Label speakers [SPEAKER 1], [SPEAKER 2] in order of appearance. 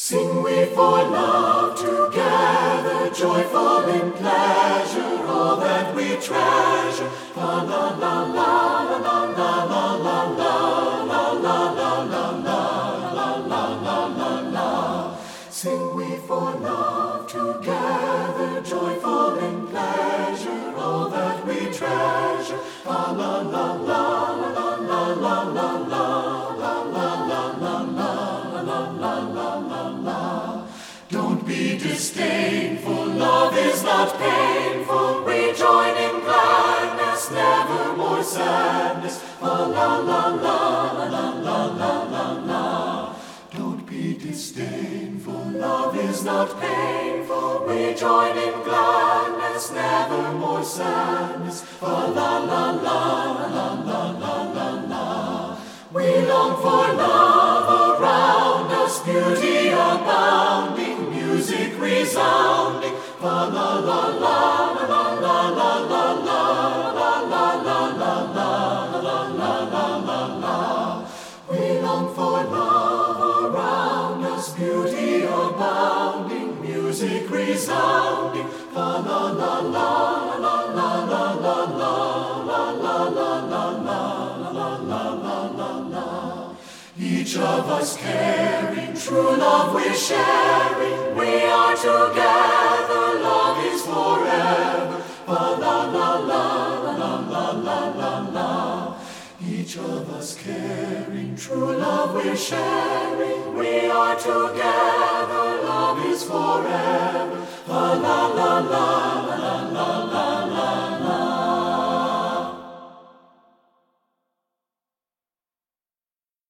[SPEAKER 1] Sing we for love together, joyful in pleasure, all that we treasure. La la la la la la la la la la la la la la la la la. Sing we for love together, joyful in pleasure, all that we treasure. La la la la la la la la la. Don't be disdainful, love is not painful. We join in gladness, never more sadness. La la la la la la la la la. Don't be disdainful, love is not painful. We join in gladness, never more sadness. La la la la la la la la. We long for love around us, beauty abounding, music resounding. La la la la la la la la la la la la la la. We long for love around us, beauty abounding, music resounding. La la la la la la la la la la la la. Each of us caring, true love we're sharing. We are together, love is forever. La la la la la la la. Each of us caring, true love we're sharing. We are together, love is forever. La la la la la.